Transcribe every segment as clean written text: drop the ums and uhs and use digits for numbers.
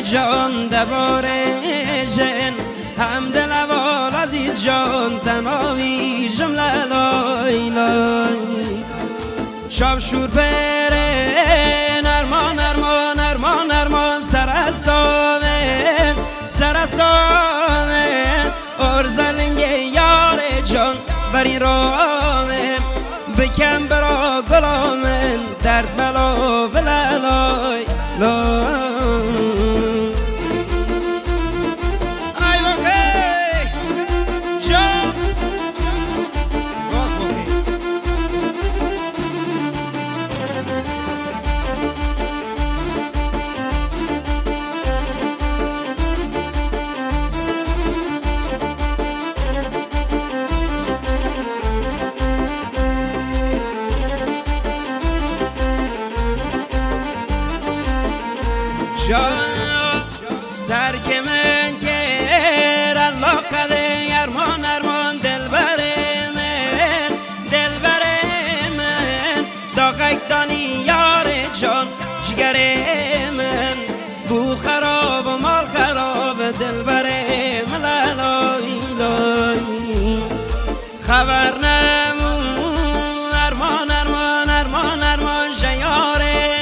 جان دباره جن حمد لوال عزیز جان تناوی جمله لای لای شاب شور پرن ارمان ارمان ارمان ارمان سرسامن سرسامن ارزلنگ یار جان بری رامن بکن برا گلامن درد بلا بلالای لای ترک من گر الله قده ارمان ارمان دلبر من داغک دانی یار جان جگر من بو خراب و مال خراب دلبر من لای لای خبر نمون ارمان ارمان ارمان ارمان جیار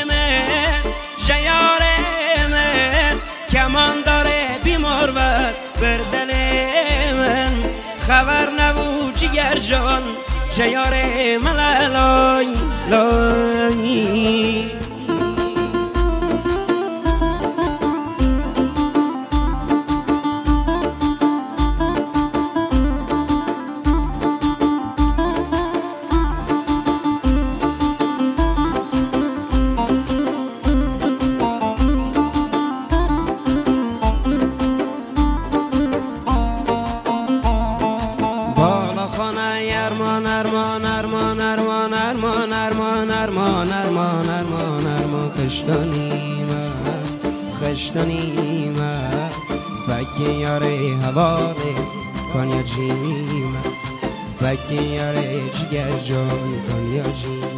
کمان داره بیمار بر دل من خبر نبود جگر جان جیار من لای لای ارمان ارمان ارمان ارمان ارمان ارمان ارمان ارمان ارمان ارمان خشتانیم فکی یاره حواله کن یا جیم فکی یاره جگر جان کن یا جیم